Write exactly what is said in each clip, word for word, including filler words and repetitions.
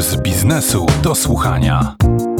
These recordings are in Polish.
z biznesu do słuchania.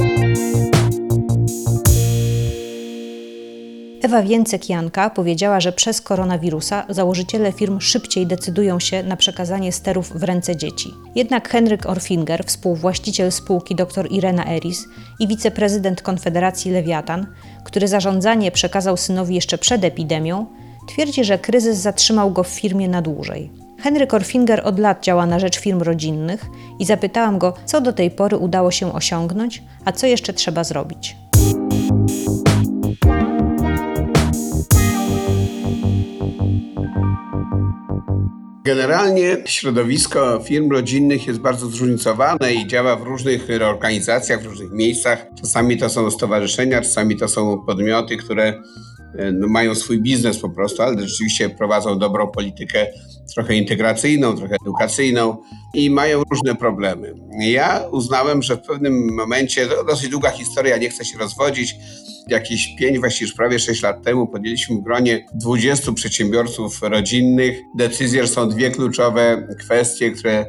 Ewa Więcek-Janka powiedziała, że przez koronawirusa założyciele firm szybciej decydują się na przekazanie sterów w ręce dzieci. Jednak Henryk Orfinger, współwłaściciel spółki dr Irena Eris i wiceprezydent Konfederacji Lewiatan, który zarządzanie przekazał synowi jeszcze przed epidemią, twierdzi, że kryzys zatrzymał go w firmie na dłużej. Henryk Orfinger od lat działa na rzecz firm rodzinnych i zapytałam go, co do tej pory udało się osiągnąć, a co jeszcze trzeba zrobić. Generalnie środowisko firm rodzinnych jest bardzo zróżnicowane i działa w różnych organizacjach, w różnych miejscach. Czasami to są stowarzyszenia, czasami to są podmioty, które no, mają swój biznes po prostu, ale rzeczywiście prowadzą dobrą politykę trochę integracyjną, trochę edukacyjną i mają różne problemy. Ja uznałem, że w pewnym momencie, to dosyć długa historia, nie chcę się rozwodzić, jakieś pięć, właściwie już prawie sześć lat temu podjęliśmy w gronie dwudziestu przedsiębiorców rodzinnych decyzję, że są dwie kluczowe kwestie, które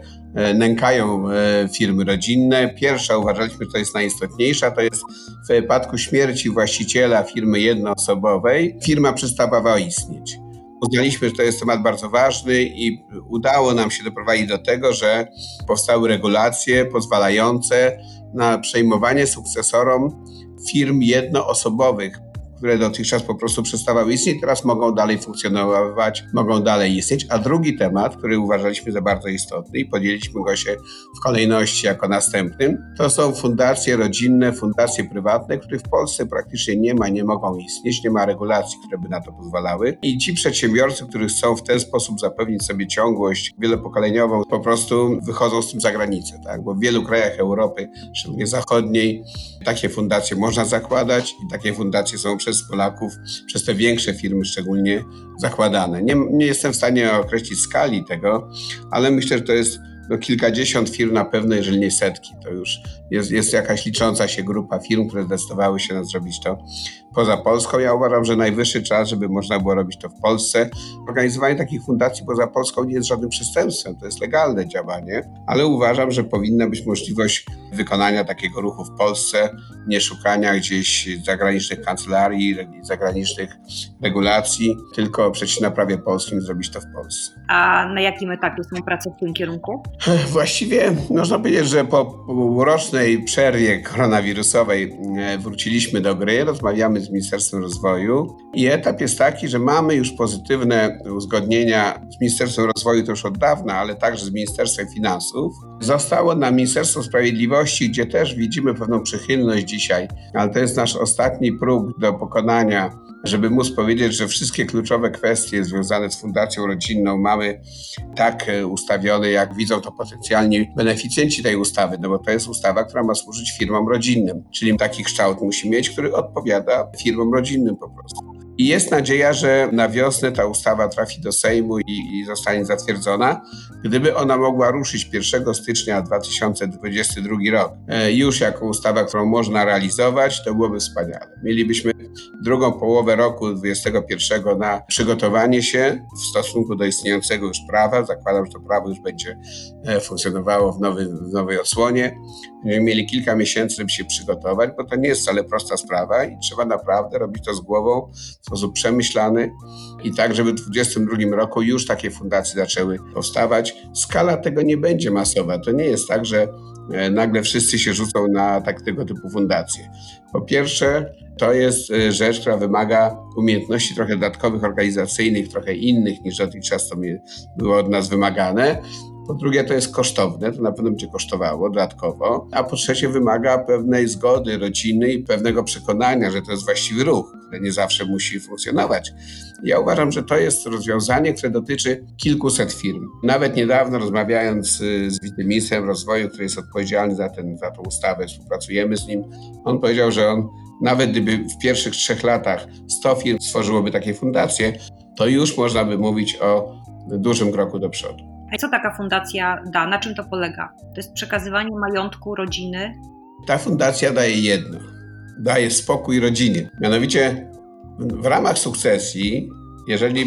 nękają firmy rodzinne. Pierwsza, uważaliśmy, że to jest najistotniejsza, to jest w wypadku śmierci właściciela firmy jednoosobowej, firma przestawała istnieć. Uznaliśmy, że to jest temat bardzo ważny i udało nam się doprowadzić do tego, że powstały regulacje pozwalające na przejmowanie sukcesorom firm jednoosobowych, które dotychczas po prostu przestawały istnieć, teraz mogą dalej funkcjonować, mogą dalej istnieć. A drugi temat, który uważaliśmy za bardzo istotny i podjęliśmy go się w kolejności jako następnym, to są fundacje rodzinne, fundacje prywatne, których w Polsce praktycznie nie ma, nie mogą istnieć, nie ma regulacji, które by na to pozwalały. I ci przedsiębiorcy, którzy chcą w ten sposób zapewnić sobie ciągłość wielopokoleniową, po prostu wychodzą z tym za granicę, tak? Bo w wielu krajach Europy, szczególnie zachodniej, takie fundacje można zakładać i takie fundacje są przez Polaków, przez te większe firmy szczególnie zakładane. Nie, nie jestem w stanie określić skali tego, ale myślę, że to jest no, kilkadziesiąt firm na pewno, jeżeli nie setki. To już jest, jest jakaś licząca się grupa firm, które zdecydowały się na zrobić to poza Polską. Ja uważam, że najwyższy czas, żeby można było robić to w Polsce. Organizowanie takich fundacji poza Polską nie jest żadnym przestępstwem, to jest legalne działanie, ale uważam, że powinna być możliwość wykonania takiego ruchu w Polsce, nie szukania gdzieś zagranicznych kancelarii, zagranicznych regulacji, tylko przecież na prawie polskim zrobić to w Polsce. A na jakim etapie są prace w tym kierunku? Właściwie można powiedzieć, że po półrocznej przerwie koronawirusowej wróciliśmy do gry, rozmawiamy z Ministerstwem Rozwoju i etap jest taki, że mamy już pozytywne uzgodnienia z Ministerstwem Rozwoju to już od dawna, ale także z Ministerstwem Finansów. Zostało na Ministerstwo Sprawiedliwości, gdzie też widzimy pewną przychylność dzisiaj, ale to jest nasz ostatni próg do pokonania, żeby móc powiedzieć, że wszystkie kluczowe kwestie związane z Fundacją Rodzinną mamy tak ustawione, jak widzą to potencjalni beneficjenci tej ustawy, no bo to jest ustawa, która ma służyć firmom rodzinnym, czyli taki kształt musi mieć, który odpowiada firmom rodzinnym po prostu. I jest nadzieja, że na wiosnę ta ustawa trafi do Sejmu i, i zostanie zatwierdzona. Gdyby ona mogła ruszyć pierwszego stycznia dwa tysiące dwudziesty drugi rok e, już jako ustawa, którą można realizować, to byłoby wspaniale. Mielibyśmy drugą połowę roku dwudziestego pierwszego na przygotowanie się w stosunku do istniejącego już prawa. Zakładam, że to prawo już będzie e, funkcjonowało w, nowy, w nowej odsłonie. Będziemy mieli kilka miesięcy, żeby się przygotować, bo to nie jest wcale prosta sprawa i trzeba naprawdę robić to z głową, w sposób przemyślany i tak, żeby w dwudziestym drugim roku już takie fundacje zaczęły powstawać. Skala tego nie będzie masowa. To nie jest tak, że nagle wszyscy się rzucą na tak tego typu fundacje. Po pierwsze, to jest rzecz, która wymaga umiejętności trochę dodatkowych, organizacyjnych, trochę innych niż dotychczas to było od nas wymagane. Po drugie, to jest kosztowne, to na pewno będzie kosztowało dodatkowo, a po trzecie wymaga pewnej zgody rodziny i pewnego przekonania, że to jest właściwy ruch, który nie zawsze musi funkcjonować. Ja uważam, że to jest rozwiązanie, które dotyczy kilkuset firm. Nawet niedawno rozmawiając z wiceministrem rozwoju, który jest odpowiedzialny za, ten, za tę ustawę, współpracujemy z nim, on powiedział, że on nawet gdyby w pierwszych trzech latach sto firm stworzyłoby takie fundacje, to już można by mówić o dużym kroku do przodu. A co taka fundacja da? Na czym to polega? To jest przekazywanie majątku rodziny? Ta fundacja daje jedno. Daje spokój rodzinie. Mianowicie w ramach sukcesji, jeżeli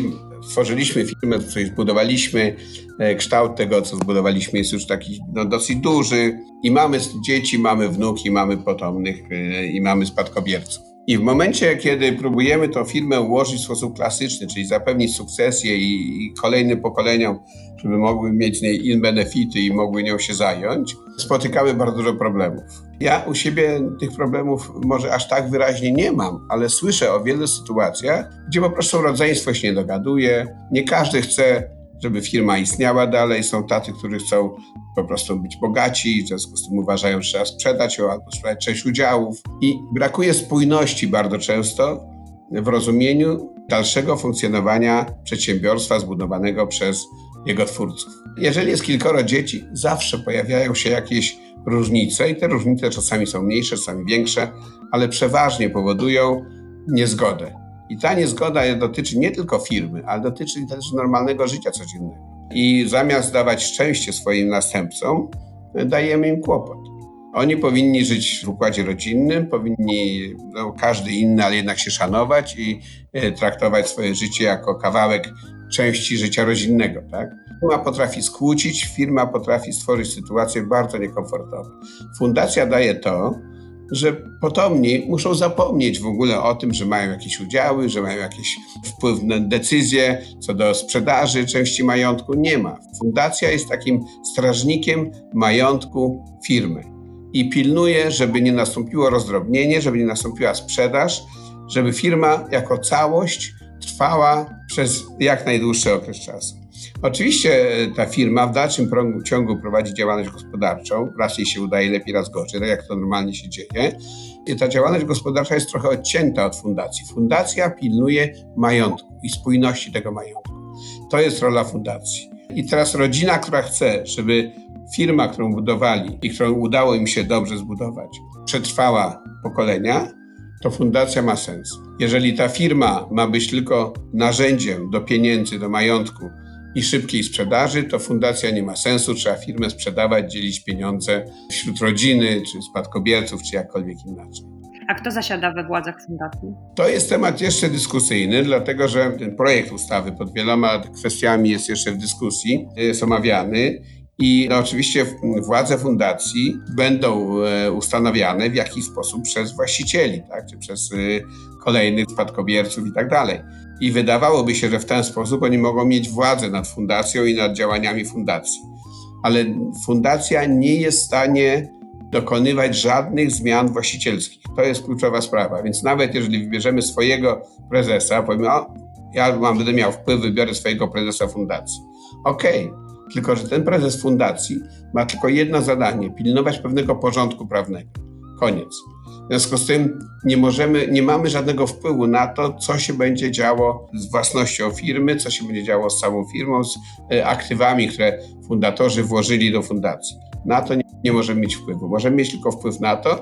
stworzyliśmy firmę, coś zbudowaliśmy, kształt tego, co zbudowaliśmy, jest już taki no, dosyć duży i mamy dzieci, mamy wnuki, mamy potomnych i mamy spadkobierców. I w momencie, kiedy próbujemy tę firmę ułożyć w sposób klasyczny, czyli zapewnić sukcesję i, i kolejnym pokoleniom, żeby mogły mieć z niej in benefity i mogły nią się zająć, spotykamy bardzo dużo problemów. Ja u siebie tych problemów może aż tak wyraźnie nie mam, ale słyszę o wielu sytuacjach, gdzie po prostu rodzeństwo się nie dogaduje, nie każdy chce, żeby firma istniała dalej, są tacy, którzy chcą po prostu być bogaci, w związku z tym uważają, że trzeba sprzedać ją albo sprzedać część udziałów i brakuje spójności bardzo często w rozumieniu dalszego funkcjonowania przedsiębiorstwa zbudowanego przez jego twórców. Jeżeli jest kilkoro dzieci, zawsze pojawiają się jakieś różnice i te różnice czasami są mniejsze, czasami większe, ale przeważnie powodują niezgodę. I ta niezgoda dotyczy nie tylko firmy, ale dotyczy też normalnego życia codziennego. I zamiast dawać szczęście swoim następcom, dajemy im kłopot. Oni powinni żyć w układzie rodzinnym, powinni, no, każdy inny, ale jednak się szanować i e, traktować swoje życie jako kawałek części życia rodzinnego, tak? Firma potrafi skłócić, firma potrafi stworzyć sytuacje bardzo niekomfortowe. Fundacja daje to, że potomni muszą zapomnieć w ogóle o tym, że mają jakieś udziały, że mają jakiś wpływ na decyzje co do sprzedaży części majątku. Nie ma. Fundacja jest takim strażnikiem majątku firmy i pilnuje, żeby nie nastąpiło rozdrobnienie, żeby nie nastąpiła sprzedaż, żeby firma jako całość trwała przez jak najdłuższy okres czasu. Oczywiście ta firma w dalszym ciągu prowadzi działalność gospodarczą, raz jej się udaje lepiej, raz gorzej, tak jak to normalnie się dzieje. I ta działalność gospodarcza jest trochę odcięta od fundacji. Fundacja pilnuje majątku i spójności tego majątku. To jest rola fundacji. I teraz rodzina, która chce, żeby firma, którą budowali i którą udało im się dobrze zbudować, przetrwała pokolenia, to fundacja ma sens. Jeżeli ta firma ma być tylko narzędziem do pieniędzy, do majątku i szybkiej sprzedaży, to fundacja nie ma sensu. Trzeba firmę sprzedawać, dzielić pieniądze wśród rodziny, czy spadkobierców, czy jakkolwiek inaczej. A kto zasiada we władzach fundacji? To jest temat jeszcze dyskusyjny, dlatego że ten projekt ustawy pod wieloma kwestiami jest jeszcze w dyskusji, jest omawiany. I no, oczywiście władze fundacji będą e, ustanawiane w jakiś sposób przez właścicieli, tak, czy przez e, kolejnych spadkobierców i tak dalej. I wydawałoby się, że w ten sposób oni mogą mieć władzę nad fundacją i nad działaniami fundacji. Ale fundacja nie jest w stanie dokonywać żadnych zmian właścicielskich. To jest kluczowa sprawa. Więc nawet jeżeli wybierzemy swojego prezesa, powiemy, o, ja mam, będę miał wpływ, wybiorę swojego prezesa fundacji. Okej. Okay. Tylko że ten prezes fundacji ma tylko jedno zadanie, pilnować pewnego porządku prawnego. Koniec. W związku z tym nie możemy, nie mamy żadnego wpływu na to, co się będzie działo z własnością firmy, co się będzie działo z całą firmą, z aktywami, które fundatorzy włożyli do fundacji. Na to nie, nie możemy mieć wpływu. Możemy mieć tylko wpływ na to,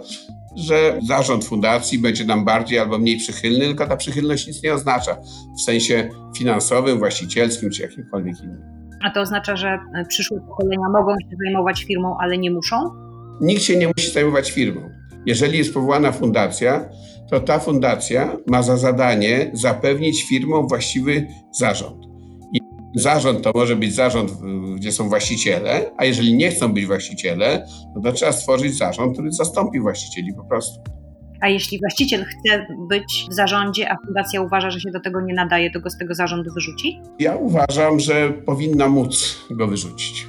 że zarząd fundacji będzie nam bardziej albo mniej przychylny, tylko ta przychylność nic nie oznacza w sensie finansowym, właścicielskim czy jakimkolwiek innym. A to oznacza, że przyszłe pokolenia mogą się zajmować firmą, ale nie muszą? Nikt się nie musi zajmować firmą. Jeżeli jest powołana fundacja, to ta fundacja ma za zadanie zapewnić firmom właściwy zarząd. I zarząd to może być zarząd, gdzie są właściciele, a jeżeli nie chcą być właściciele, no to trzeba stworzyć zarząd, który zastąpi właścicieli po prostu. A jeśli właściciel chce być w zarządzie, a fundacja uważa, że się do tego nie nadaje, to go z tego zarządu wyrzuci? Ja uważam, że powinna móc go wyrzucić.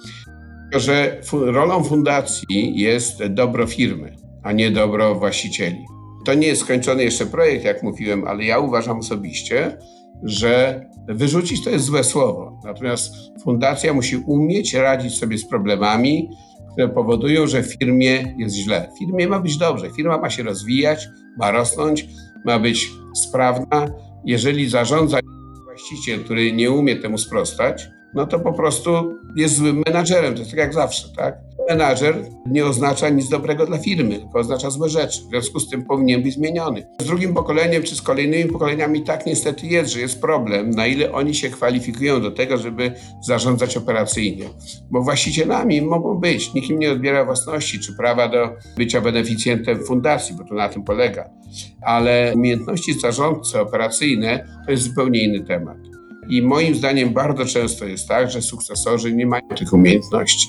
Że rolą fundacji jest dobro firmy, a nie dobro właścicieli. To nie jest skończony jeszcze projekt, jak mówiłem, ale ja uważam osobiście, że wyrzucić to jest złe słowo. Natomiast fundacja musi umieć radzić sobie z problemami, które powodują, że w firmie jest źle. W firmie ma być dobrze, firma ma się rozwijać, ma rosnąć, ma być sprawna. Jeżeli zarządza właściciel, który nie umie temu sprostać, no to po prostu jest złym menadżerem. To jest tak jak zawsze, tak? Menadżer nie oznacza nic dobrego dla firmy, tylko oznacza złe rzeczy. W związku z tym powinien być zmieniony. Z drugim pokoleniem czy z kolejnymi pokoleniami tak niestety jest, że jest problem, na ile oni się kwalifikują do tego, żeby zarządzać operacyjnie. Bo właścicielami mogą być. Nikt im nie odbiera własności czy prawa do bycia beneficjentem fundacji, bo to na tym polega. Ale umiejętności zarządcy operacyjne to jest zupełnie inny temat. I moim zdaniem bardzo często jest tak, że sukcesorzy nie mają tych umiejętności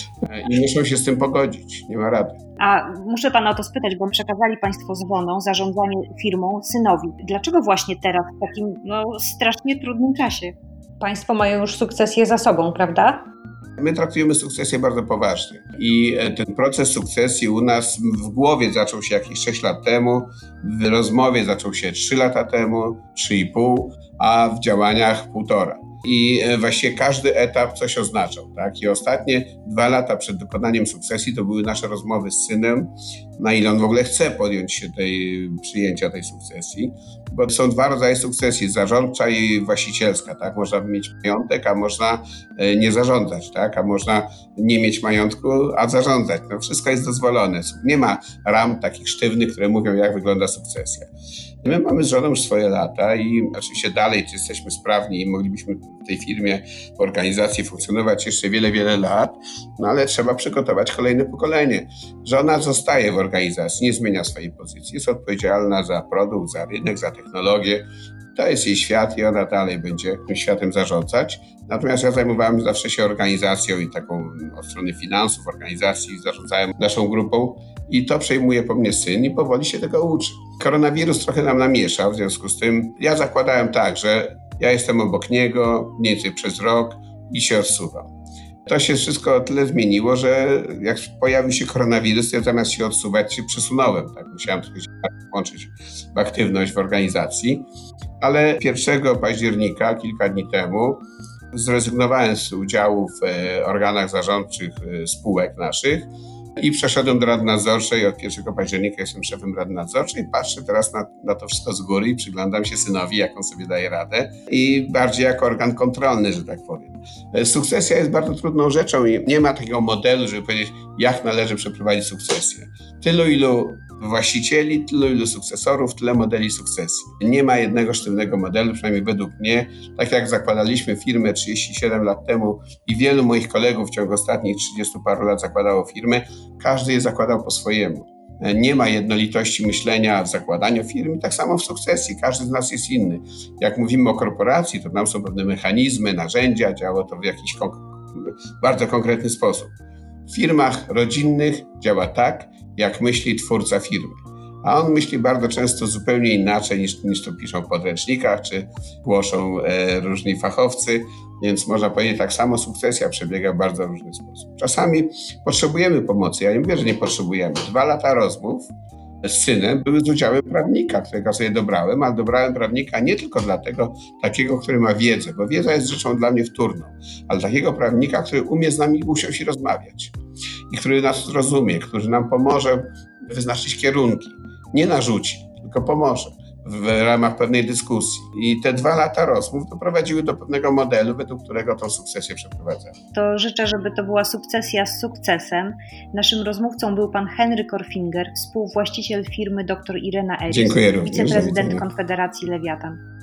i muszą się z tym pogodzić. Nie ma rady. A muszę pana o to spytać, bo przekazali państwo z żoną zarządzanie firmą synowi. Dlaczego właśnie teraz, w takim no, strasznie trudnym czasie? Państwo mają już sukcesję za sobą, prawda? My traktujemy sukcesję bardzo poważnie i ten proces sukcesji u nas w głowie zaczął się jakieś sześć lat temu, w rozmowie zaczął się trzy lata temu, trzy i pół, a w działaniach półtora. I właściwie każdy etap coś oznaczał, tak? I ostatnie dwa lata przed dokonaniem sukcesji to były nasze rozmowy z synem, na ile on w ogóle chce podjąć się tej, przyjęcia tej sukcesji, bo są dwa rodzaje sukcesji, zarządcza i właścicielska, tak? Można mieć majątek, a można nie zarządzać, tak? A można nie mieć majątku, a zarządzać. No wszystko jest dozwolone. Nie ma ram takich sztywnych, które mówią, jak wygląda sukcesja. My mamy z żoną już swoje lata i oczywiście dalej jesteśmy sprawni i moglibyśmy w tej firmie, w organizacji funkcjonować jeszcze wiele, wiele lat, no ale trzeba przygotować kolejne pokolenie. Żona zostaje w organizacji, nie zmienia swojej pozycji, jest odpowiedzialna za produkt, za rynek, za technologię. To jest jej świat i ona dalej będzie tym światem zarządzać. Natomiast ja zajmowałem zawsze się organizacją i taką od strony finansów, organizacji, zarządzałem naszą grupą i to przejmuje po mnie syn i powoli się tego uczy. Koronawirus trochę nam namieszał, w związku z tym ja zakładałem tak, że ja jestem obok niego mniej więcej przez rok i się odsuwam. To się wszystko o tyle zmieniło, że jak pojawił się koronawirus, to ja zamiast się odsuwać się przesunąłem. Tak? Musiałem trochę się włączyć w aktywność w organizacji, ale pierwszego października, kilka dni temu, zrezygnowałem z udziału w organach zarządczych spółek naszych i przeszedłem do Rady Nadzorczej. Od pierwszego października jestem szefem Rady Nadzorczej i patrzę teraz na, na to wszystko z góry i przyglądam się synowi, jak on sobie daje radę i bardziej jako organ kontrolny, że tak powiem. Sukcesja jest bardzo trudną rzeczą i nie ma takiego modelu, żeby powiedzieć, jak należy przeprowadzić sukcesję. Tylu, ilu właścicieli, tylu, ilu sukcesorów, tyle modeli sukcesji. Nie ma jednego sztywnego modelu, przynajmniej według mnie. Tak jak zakładaliśmy firmę trzydzieści siedem lat temu i wielu moich kolegów w ciągu ostatnich trzydziestu paru lat zakładało firmy, każdy je zakładał po swojemu. Nie ma jednolitości myślenia w zakładaniu firm i tak samo w sukcesji. Każdy z nas jest inny. Jak mówimy o korporacji, to tam są pewne mechanizmy, narzędzia, działa to w jakiś konk- bardzo konkretny sposób. W firmach rodzinnych działa tak, jak myśli twórca firmy. A on myśli bardzo często zupełnie inaczej niż, niż to piszą w podręcznikach, czy głoszą e, różni fachowcy, więc można powiedzieć, tak samo sukcesja przebiega w bardzo różny sposób. Czasami potrzebujemy pomocy, ja nie mówię, że nie potrzebujemy. Dwa lata rozmów z synem były z udziałem prawnika, którego sobie dobrałem, ale dobrałem prawnika nie tylko dlatego takiego, który ma wiedzę, bo wiedza jest rzeczą dla mnie wtórną, ale takiego prawnika, który umie z nami usiąść i rozmawiać i który nas zrozumie, który nam pomoże wyznaczyć kierunki. Nie narzuci, tylko pomoże w ramach pewnej dyskusji. I te dwa lata rozmów doprowadziły do pewnego modelu, według którego tą sukcesję przeprowadzamy. To życzę, żeby to była sukcesja z sukcesem. Naszym rozmówcą był pan Henryk Orfinger, współwłaściciel firmy dr Irena Eris, Dziękuję również. wiceprezydent Konfederacji Lewiatan.